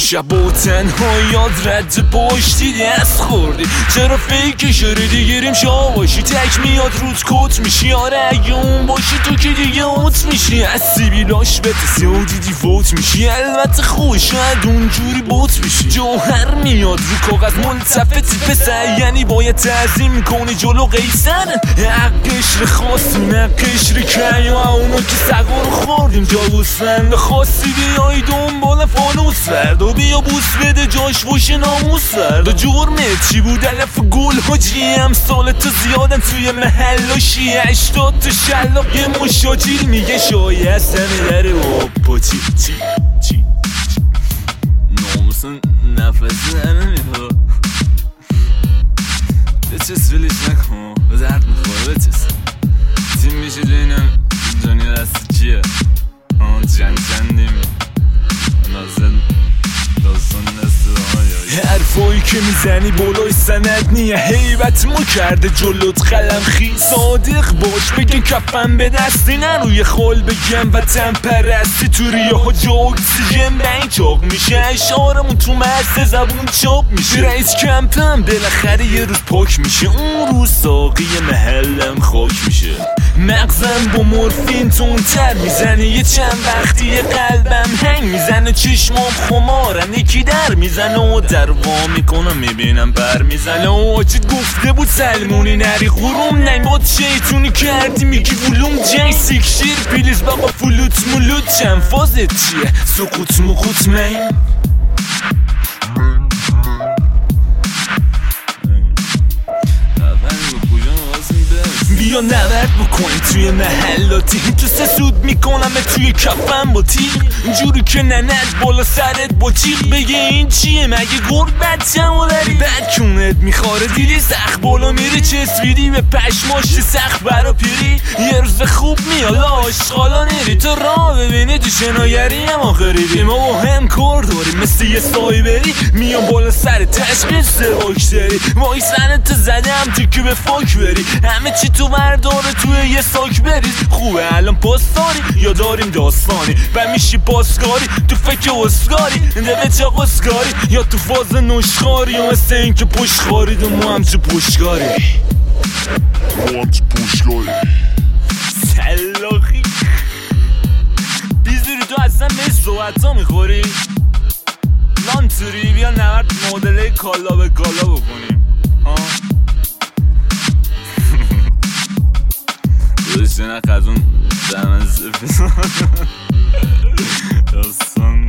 شب و تنهاییات رد پشتی دست خوردی چرا فیک شده دیگریم شا باشی تک میاد روت کت میشی آره اگه اون باشی تو که دیگه اوت میشی از سیبیلاش به تسیو دیدی فوت میشی البته خوب شاید اونجوری بوت میشی جوهر میاد رو کاغذ ملتفتی پسر یعنی باید تعظیم کنی جلو قیصر حق قشر خاصی نه قشر کیا اونا که سگا رو خوردیم جا بوسفند خواستی بیایی دنبال فانوس فردا بیا بوس بده جاش باشه ناموس فردا جرمت چی بود علف گل حاجی امسال تو زیادن توی محلاشی 80 تا شلاق یه مشاجیل میگه شایستن داره با چی ناموسن نفسی در نمیخوا بچس ولش نکن به درد میخواه بچس تیم میشه جینم دنیا دست چیه جندیم نازن داستان دست حرفایی که میزنی بالای سند نیه حیبت ما کرده جلوت قلم خیز صادق باش بگن کفن به دستی نروی خال بگم وطن پرستی تو ریه ها جا اکسیژن بین چاق میشه اشارمون تو مرز زبون چاپ میشه رئیس کمپم بالاخره یه روز پاک میشه اون روز ساقی محلم خاک میشه مغزم با مورفین تونتر میزنه یه چند وقتی قلبم هنگ میزنه چشمام خمارن یکی در میزنه و در وا میکنم میبینم بر میزنه و آجید گفته بود سلمونی نری غروم نیم با شیطونی کردی میگی ولوم جنگ سیکشیر پیلیز بابا فلوت ملوت چند فازت چیه سقوط مقوط میم بیا نبرد بکنیم توی محلاتی تو سه سود میکنم توی کفم با تیغ اینجوری که ننت بالا سرت با تیغ بگه این چیه مگه گرد بچم و داری بد کونت میخواره دیدی سخت بالا میری چسبیدی به پشماش سخت برا پیری یه روز خوب میاد آشغالا نیری تو راه ببینی تو شناگری هم آخریدی ما با هم کار داریم مثل یه سایبری میام بالا سر تشخیص باکتری وای سنت زدم تو که به فاک بری همه چی تو برداره توی یه ساک بریز خوبه الان پاس داری یا داریم داستانی و میشی پاسگاری تو فکر اسکاری دبه چه قسکاری یا تو فاز نشخاری یا مثل این که پشت خارید و ما هم چه پشتگاری سلاخی بیزوری تو اصلا به صحبت ها میخوری لانتوری بیا نورد مدله کالا به کالا بکنیم داشته نخ از اون دمن سفید داستان